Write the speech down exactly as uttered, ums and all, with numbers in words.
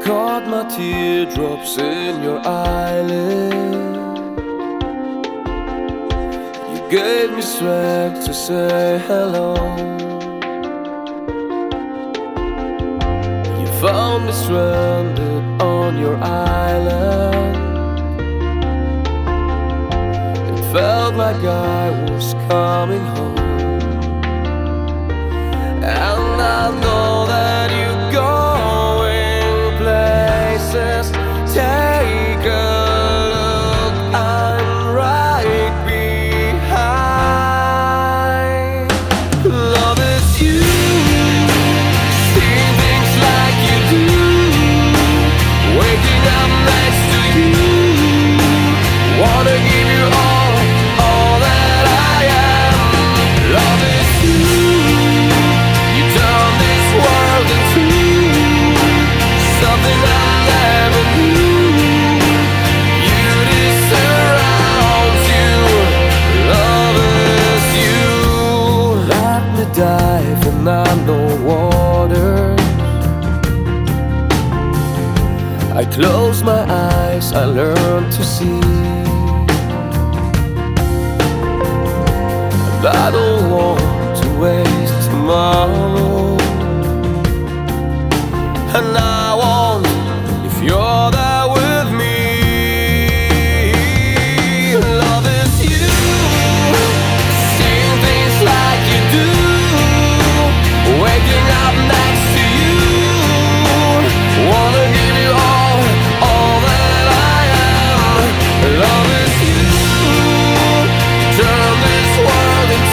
caught my teardrops in your eyelid. You gave me strength to say hello. You found me stranded on your island. It felt like I was coming home. And I know that you're going places. Take a look, I'm right behind. Love is you, seeing things like you do, waking up next to you. Wanna give you all, all that I am. Love is you. Something I never knew. Beauty surrounds you. Love is you. Let me dive in unknown waters. I close my eyes, I learn to see. And I don't want to waste tomorrow. And I